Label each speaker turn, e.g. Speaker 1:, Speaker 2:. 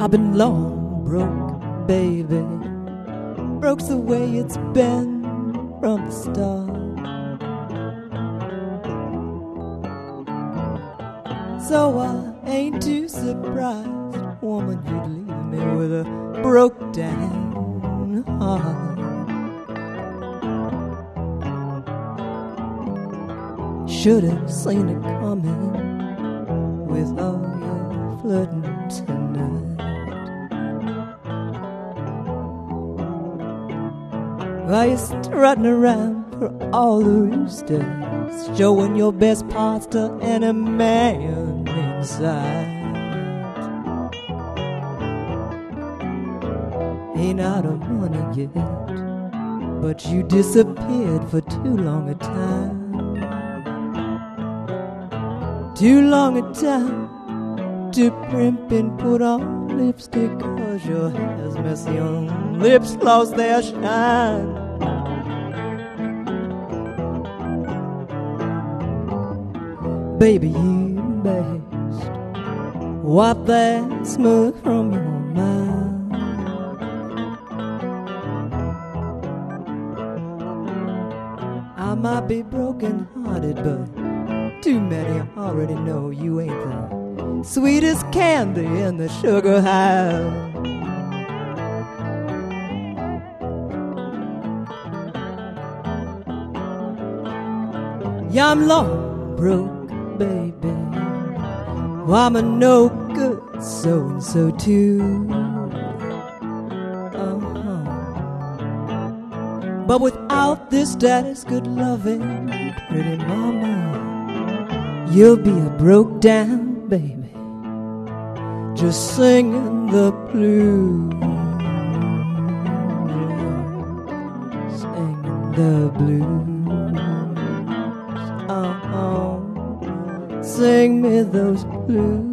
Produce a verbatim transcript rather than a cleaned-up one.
Speaker 1: I've been long broke, baby. Broke's the way it's been from the start. So I ain't too surprised, woman, you'd leave me with a broke down heart. Should have seen it coming with all your flirting tonight. While you're strutting around for all the roosters, showing your best parts to any man inside. Ain't out of money yet, but you disappeared for too long a time. Too long a time to primp and put on lipstick, 'cause your hair's messy on lips lost their shine. Baby, you best wipe that smoke from your mouth. I might be broken hearted, but too many already know you ain't the sweetest candy in the sugar house. Yeah, I'm long broke, baby. Well, I'm a no good so-and-so too. Uh-huh. But without this daddy's good loving, pretty mama, you'll be a broke down baby, just singing the blues, singing the blues. Oh, oh, sing me those blues.